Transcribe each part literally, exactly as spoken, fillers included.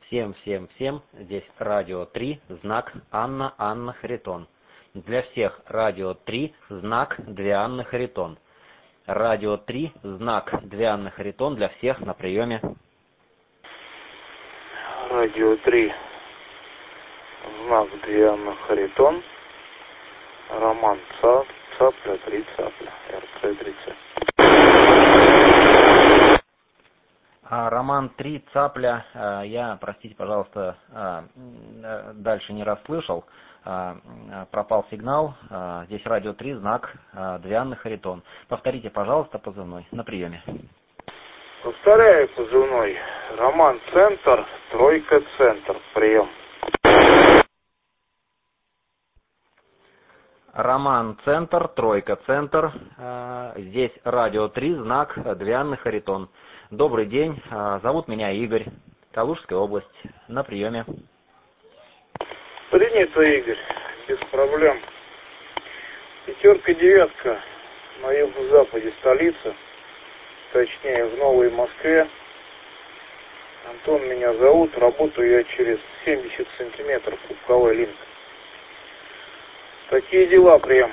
Всем, всем, всем. Здесь Радио три, знак Анна, Анна Харитон. Для всех Радио три, знак две Анны Харитон. Радио три, знак две Анны Харитон. Для всех на приеме. Радио три, знак две Анны Харитон. Роман Цап, Цапля, три Цапля, РЦ три Ц. А, Роман три Цапля, я, простите, пожалуйста, дальше не расслышал, пропал сигнал. Здесь Радио три, знак две Анны Харитон. Повторите, пожалуйста, позывной на приеме. Повторяю позывной. Роман Центр, тройка Центр, прием. Роман Центр, тройка Центр. Здесь Радио три, знак две Анны Харитон. Добрый день, зовут меня Игорь, Калужская область, на приеме. Принято, Игорь, без проблем. Пятерка, девятка на юго-западе столицы, точнее в Новой Москве. Антон меня зовут, работаю я через семьдесят сантиметров кубковой линк. Такие дела, прием.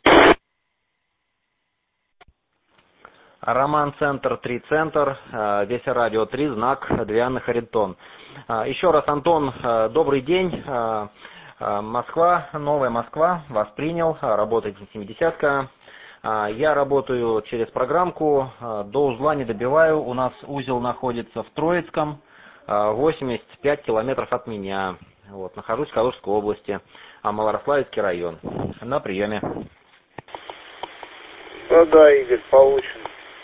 Роман Центр, три Центр, здесь Радио три, знак две Анны Харитон. Еще раз, Антон, добрый день. Москва, Новая Москва, вас принял, работает семидесятка. Я работаю через программку, до узла не добиваю, у нас узел находится в Троицком, восемьдесят пять километров от меня. Вот, нахожусь в Калужской области, Малорославецкий район. На приеме. Да-да, Игорь, получено.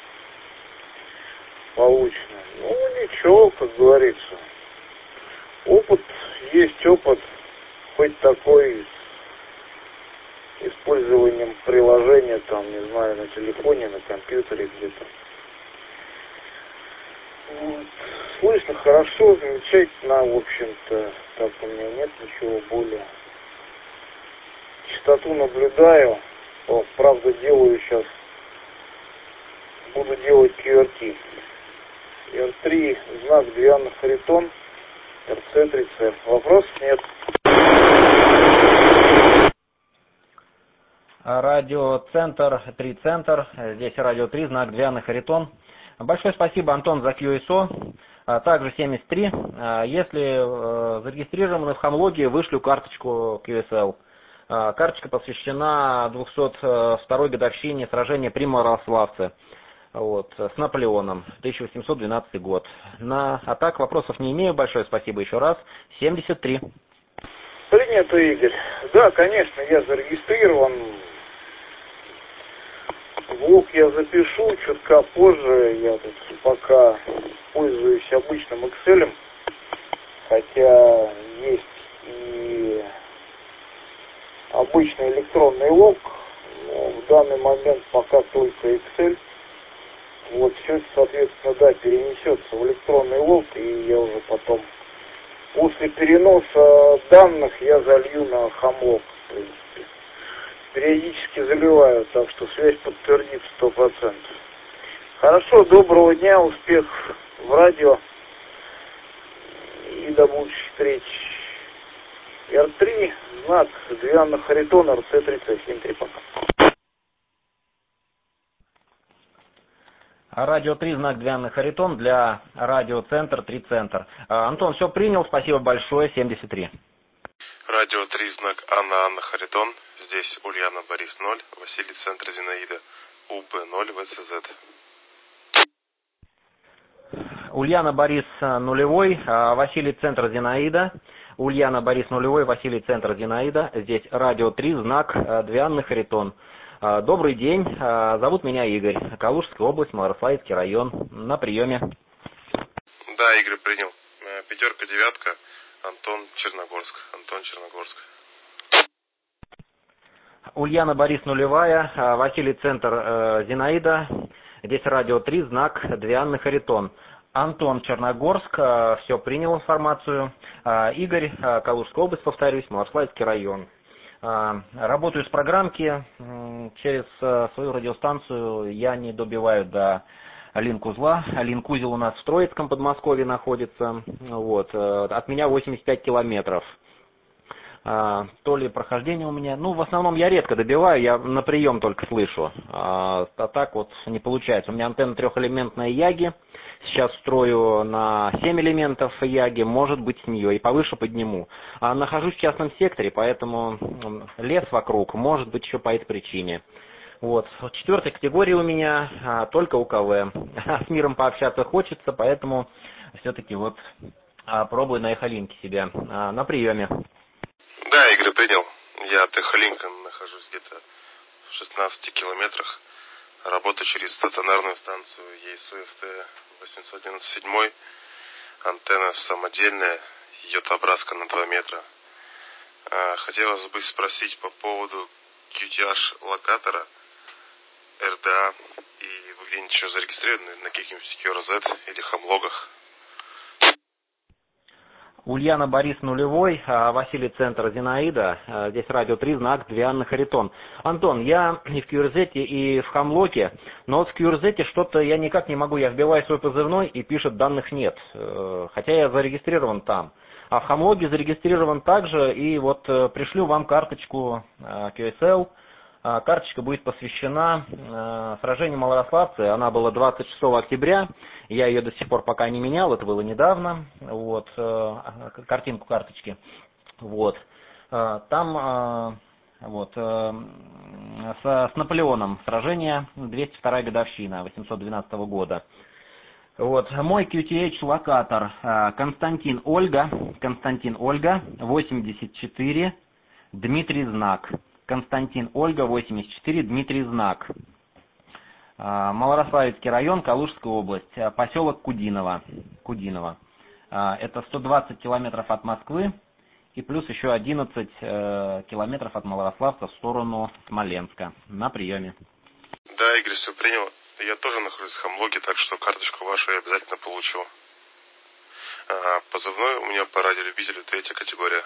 Получено. Ну, ничего, как говорится. Опыт есть опыт, хоть такой, с использованием приложения, там, не знаю, на телефоне, на компьютере где-то. Вот. Слышно хорошо, замечательно, в общем-то, так у меня нет ничего более. Частоту наблюдаю, о, правда делаю сейчас, буду делать кью ар ти. эр три, знак две Анны Харитон, эр цэ три Ц. Вопросов нет. Радио Центр, три Центр, здесь Радио три, знак две Анны Харитон. Большое спасибо, Антон, за кью эс о. Также семьдесят три. Если зарегистрированы в Хамлоге, вышлю карточку кью эс эл. Карточка посвящена двухсот второй годовщине сражения при Малорославце. Вот, с Наполеоном, тысяча восемьсот двенадцатый год. На, а так вопросов не имею. Большое спасибо еще раз. семьдесят три. Принято, Игорь. Да, конечно, я зарегистрирован. Звук я запишу чутка позже. Я тут пока пользуюсь обычным Excel. Хотя есть и обычный электронный лог. Но в данный момент пока только Excel. Вот все это, соответственно, да, перенесется в электронный лог, и я уже потом, после переноса данных, я залью на Хамлог, в принципе. Периодически заливаю, так что связь подтвердится сто процентов. Хорошо, доброго дня, успехов в радио и до будущих встреч. эр три, знак две Анны Харитон, эр цэ три Ц, семь три, пока. Радио три, знак две Анны Харитон, для Радио Центр, три Центр. Антон, все принял, спасибо большое, семьдесят три. Радио три, знак Анна, Анна Харитон, здесь Ульяна, Борис ноль, Василий, Центр Зинаида, У Б ноль, В Ц З. Ульяна, Борис нулевой, Василий, Центр Зинаида. Ульяна, Борис нулевой, Василий, Центр Зинаида. Здесь Радио три, знак две Анны Харитон. Добрый день, зовут меня Игорь, Калужская область, Малорославецкий район, на приеме. Да, Игорь принял. Пятерка, девятка, Антон, Черногорск. Антон, Черногорск. Ульяна, Борис нулевая, Василий, Центр Зинаида. Здесь Радио три, знак две Анны Харитон. Антон, Черногорск, все принял информацию. Игорь, Калужская область, повторюсь, Малорославецкий район. Работаю с программки, через свою радиостанцию я не добиваю до линк-узла. Линк-узел у нас в Троицком Подмосковье находится. Вот. От меня восемьдесят пять километров. А, то ли прохождение у меня, ну, в основном я редко добиваю, я на прием только слышу, а, а так вот не получается. У меня антенна трехэлементная Яги, сейчас строю на семь элементов Яги, может быть с нее и повыше подниму. А нахожусь в частном секторе, поэтому лес вокруг, может быть еще по этой причине. Вот, четвертой категории у меня а, только УКВ. С миром пообщаться хочется, поэтому все-таки вот а, пробую на Эхолинке себя а, на приеме. Да, Игорь, принял. Я от Эхолинка нахожусь где-то в шестнадцати километрах. Работаю через стационарную станцию ЕСУ-ФТ восемьсот девяносто семь. Антенна самодельная, идет образка на два метра. Хотелось бы спросить по поводу кью ти эйч локатора эр дэ а. И вы где-нибудь еще зарегистрированы на каких-нибудь кью ар зет или хамлогах? Ульяна Борис нулевой, Василий Центр Зинаида, здесь радио три, знак две Анны Харитон. Антон, я и в кью ар зет, и в Хамлоке, но вот в кью ар зет что-то я никак не могу, я вбиваю свой позывной и пишет данных нет, хотя я зарегистрирован там. А в Хамлоке зарегистрирован также, и вот пришлю вам карточку кью эс эл. Карточка будет посвящена э, сражению малорославцы. Она была двадцать шестого октября. Я ее до сих пор пока не менял. Это было недавно. Вот, э, картинку карточки. Вот. Э, там э, вот, э, с, с Наполеоном сражение, двести вторая годовщина восемьсот двенадцатого года. Вот. Мой кью ти эйч локатор э, Константин Ольга. Константин Ольга, восемьдесят четыре, Дмитрий Знак. Константин Ольга, восемьдесят четыре, Дмитрий Знак. Малорославецкий район, Калужская область, поселок Кудиново. Кудиново. Это сто двадцать километров от Москвы и плюс еще одиннадцать километров от Малорославца в сторону Смоленска. На приеме. Да, Игорь, все принял. Я тоже нахожусь в Хамлоке, так что карточку вашу я обязательно получу. Позывной у меня по радиолюбителю третья категория.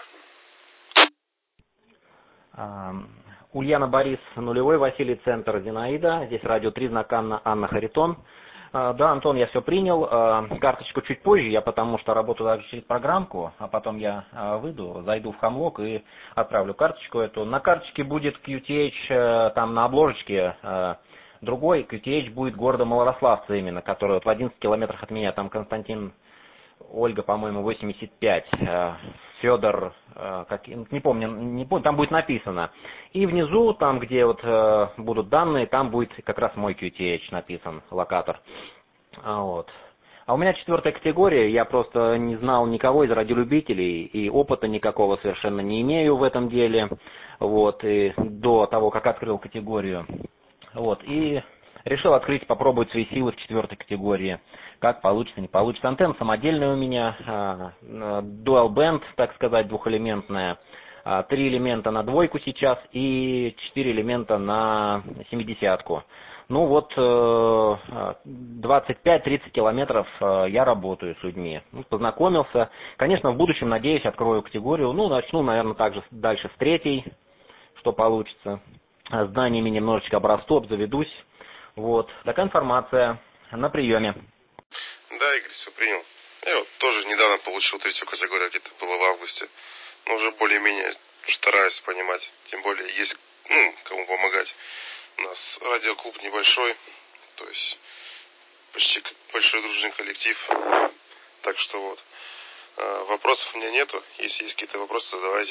Ульяна Борис нулевой, Василий Центр Зинаида, здесь радио три, знак Анна, Анна Харитон. Да, Антон, я все принял, карточку чуть позже, я потому что работаю также через программку, а потом я выйду, зайду в Хамлок и отправлю карточку эту. На карточке будет кью ти эйч, там на обложечке другой, кью ти эйч будет города Малорославца именно, который вот в одиннадцати километрах от меня, там Константин Ольга, по-моему, восемьдесят пять, Федор, как, не помню, не помню, там будет написано. И внизу, там, где вот будут данные, там будет как раз мой кью ти эйч написан, локатор. Вот. А у меня четвертая категория, я просто не знал никого из радиолюбителей, и опыта никакого совершенно не имею в этом деле, вот, и до того, как открыл категорию. Вот, и решил открыть, попробовать свои силы в четвертой категории. Как получится, не получится. Антенна самодельная у меня, dual band, так сказать, двухэлементная. Три элемента на двойку сейчас и четыре элемента на семидесятку. Ну вот двадцать пять тридцать километров я работаю с людьми. Познакомился. Конечно, в будущем, надеюсь, открою категорию. Ну, начну, наверное, также дальше с третьей, что получится. Знаниями немножечко обрасту, обзаведусь. Вот. Такая информация на приеме. Да, Игорь, все принял. Я вот тоже недавно получил третью категорию, где-то было в августе. Но уже более-менее стараюсь понимать. Тем более есть, ну, кому помогать. У нас радиоклуб небольшой, то есть почти большой дружный коллектив. Так что вот. Вопросов у меня нету. Если есть какие-то вопросы, задавайте.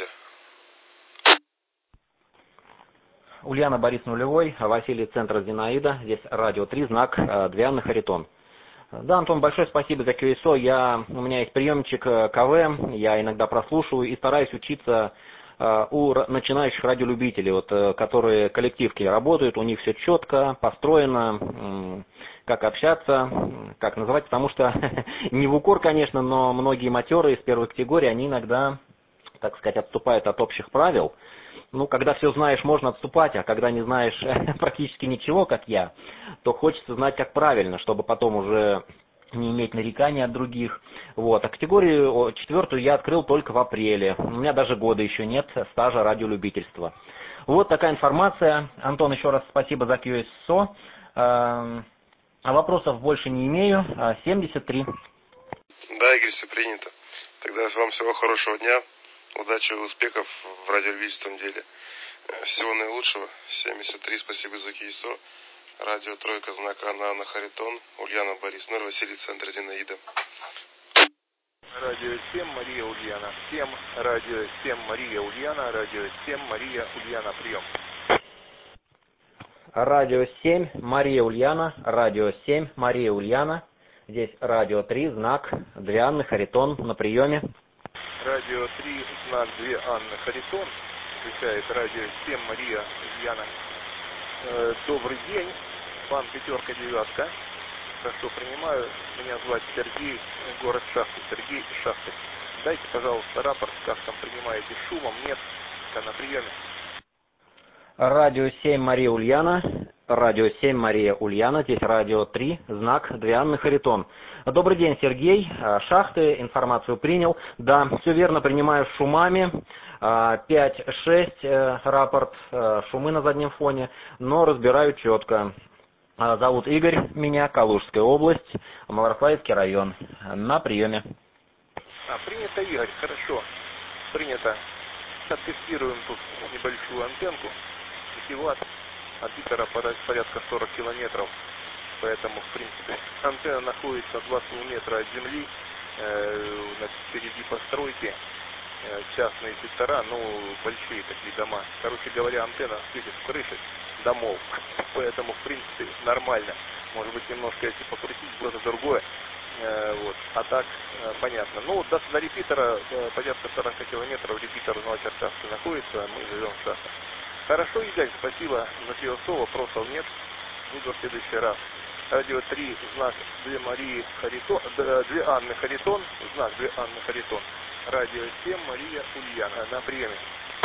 Ульяна Борис нулевой, Василий Центр Зинаида, здесь радио три, знак две Анны Харитон. Да, Антон, большое спасибо за кью эс о. Я, у меня есть приемчик КВ, я иногда прослушиваю и стараюсь учиться у начинающих радиолюбителей, вот, которые коллективки работают, у них все четко, построено, как общаться, как называть, потому что не в укор, конечно, но многие матеры из первой категории, они иногда, так сказать, отступают от общих правил. Ну, когда все знаешь, можно отступать, а когда не знаешь практически ничего, как я, то хочется знать, как правильно, чтобы потом уже не иметь нареканий от других. Вот. А категорию четвертую я открыл только в апреле. У меня даже года еще нет стажа радиолюбительства. Вот такая информация. Антон, еще раз спасибо за кью эс о. А вопросов больше не имею. семьдесят три. Да, Игорь, все принято. Тогда вам всего хорошего дня. Удачи и успехов в радиолюбительском деле. Всего наилучшего. семьдесят три, спасибо за КИСО. Радио Тройка, знак Анна, Анна Харитон, Ульяна Борис Нор, Василий Центр, Зинаида. Радио семь, Мария Ульяна. семь, радио семь, Мария Ульяна. Радио семь, Мария Ульяна. Прием. Радио семь, Мария Ульяна. Радио семь, Мария Ульяна. Здесь радио три, знак две Анны Харитон на приеме. Радио три, знак две Анны Харитон. Отвечает радио семь, Мария Ульяна. Э, добрый день. Вам пятерка, девятка. Хорошо, принимаю. Меня зовут Сергей, город Шахты. Сергей Шахты. Дайте, пожалуйста, рапорт, как там принимаете, шумом, нет, на приеме. Радио семь, Мария Ульяна. Радио семь, Мария Ульяна. Здесь радио три, знак две Анны Харитон. Добрый день, Сергей. Шахты, информацию принял. Да, все верно, принимаю шумами. пять шесть рапорт, шумы на заднем фоне, но разбираю четко. Зовут Игорь, меня, Калужская область, Малорафаевский район. На приеме. А, принято, Игорь, хорошо. Принято. Оттестируем тут небольшую антенку. пять ватт, от Питера порядка сорок километров. Поэтому, в принципе, антенна находится два километра от земли. Э, впереди постройки. Э, частные сектора, ну, большие такие дома. Короче говоря, антенна светит в крыше домов. Поэтому, в принципе, нормально. Может быть, немножко, если покрутить, что-то другое. Э, вот. А так, э, понятно. Ну, до, до репитера э, порядка сорок километров репитер в Новочеркасске находится, мы живем в Шахтах. Хорошо, Игорь, спасибо за КИСО, вопросов нет. Буду в следующий раз. Радио три, знак две Марии Харитон, две Анны Харитон, знак две Анны Харитон. Радио семь, Мария Ульяна. На приеме.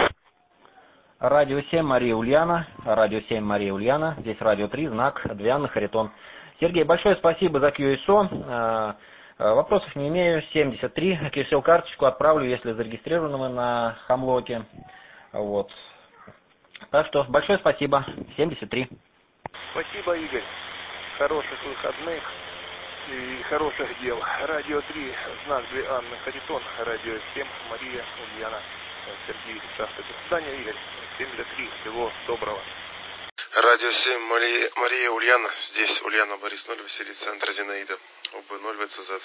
Радио семь, Мария Ульяна. Радио семь, Мария Ульяна. Здесь радио три, знак две Анны Харитон. Сергей, большое спасибо за КИСО. Вопросов не имею. семьдесят три. КИСО карточку отправлю, если зарегистрированы мы на Хамлоке. Вот. Так что большое спасибо. семьдесят три. Спасибо, Игорь. Хороших выходных и хороших дел. Радио три, знак две Анны Харитон. Радио семь, Мария Ульяна. Сергей Шахты. До свидания, Игорь. семьдесят три. Всего доброго. Радио семь, Мария, Мария Ульяна. Здесь Ульяна Борис Ноль, Василий Центр, Зинаида. УБ ноль ВЦЗ.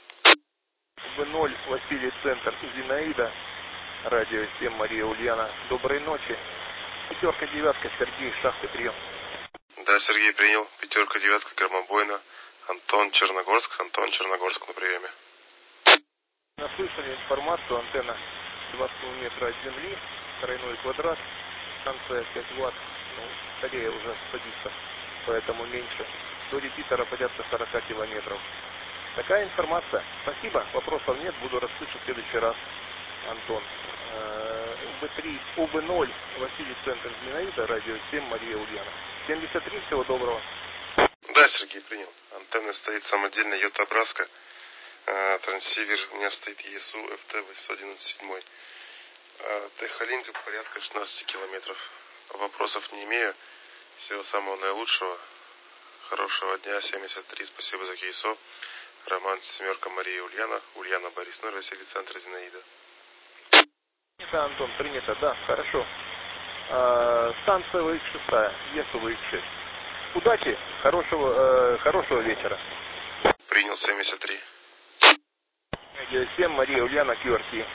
УБ ноль, Василий Центр, Зинаида. Радио семь, Мария Ульяна. Доброй ночи. Пятерка, девятка, Сергей Шахты, прием. Да, Сергей принял. Пятерка, девятка, Громобойна. Антон Черногорск. Антон Черногорск на приеме. Наслышали информацию, антенна два километра от земли, тройной квадрат, станция пять ватт, ну, скорее уже садится, поэтому меньше. До репитера порядка сорок километров. Такая информация. Спасибо, вопросов нет, буду расслышать в следующий раз, Антон. УБ три, УБ ноль, Василий Центр, Зинаида, радио семь, Мария Ульяна. семьдесят три, всего доброго. Да, Сергей принял. Антенна стоит самодельная Йота Браска. Трансивер у меня стоит ЕСУ эф тэ восемьсот девяносто семь. Техолинка порядка шестнадцать километров. Вопросов не имею. Всего самого наилучшего. Хорошего дня. семьдесят три. Спасибо за КИСО. Роман Семерка, Мария Ульяна. Ульяна Борис Ноль, Василий Центр, Зинаида. Принято, Антон, принято, да, хорошо. А, станция вэ икс шесть, ЕСУ вэ икс шесть. Удачи, хорошего, э, хорошего вечера. Принял семьдесят три. Радио семь, Мария Ульяна, кью ар ти.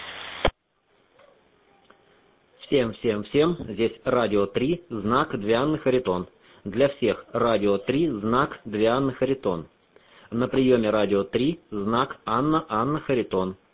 Всем, всем, всем. Здесь радио три, знак две Анны Харитон. Для всех радио три, знак две Анны Харитон. На приеме радио три, знак Анна, Анна Харитон.